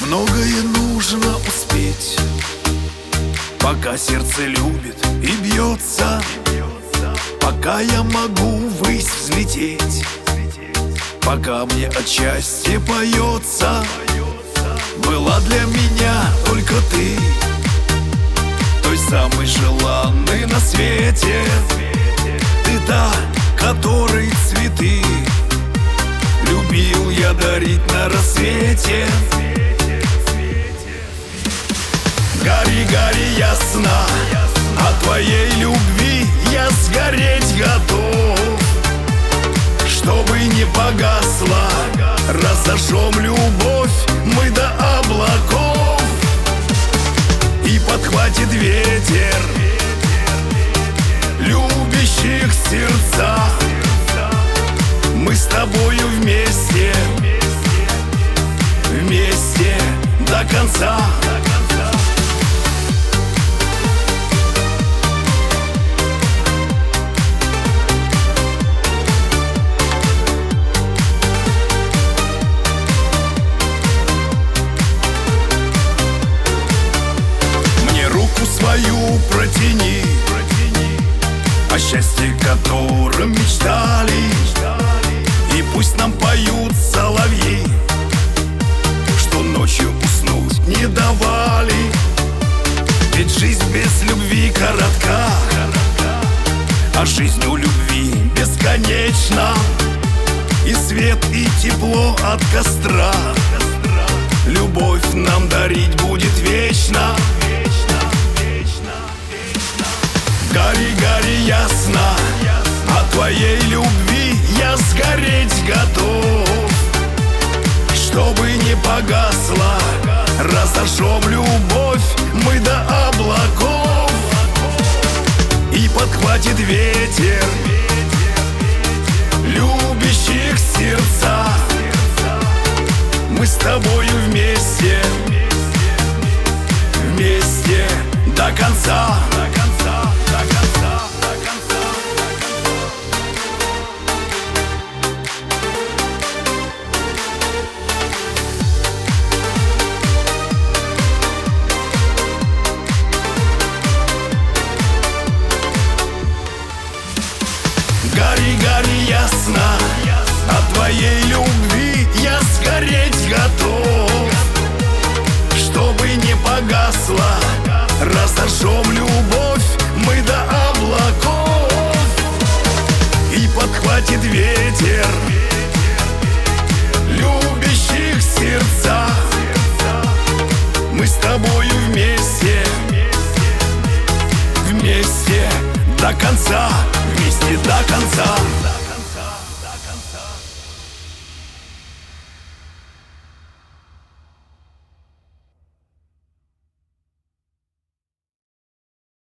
Многое нужно успеть, пока сердце любит и бьется, пока я могу ввысь взлететь, пока мне от счастья поется. Была для меня только ты, той самой желанной на свете. Ты та, которой цветы любил я дарить на рассвете. Гори, гори ясно, от твоей любви я сгореть готов. Чтобы не погасла, разожжем любовь мы до облаков. И подхватит ветер любящих сердца. Мы с тобою вместе, вместе до конца. Свою протяни, о счастье, которым мечтали, и пусть нам поют соловьи, что ночью уснуть не давали. Ведь жизнь без любви коротка, а жизнь у любви бесконечна. И свет, и тепло от костра любовь нам дарить будет вечно. Гори, гори ясно, от твоей любви я сгореть готов. Чтобы не погасла, разожжем любовь мы до облаков. И подхватит ветер любящих сердца. Мы с тобою вместе, вместе до конца. Гори, гори ясно, от твоей любви я сгореть готов. Чтобы не погасла, разожжем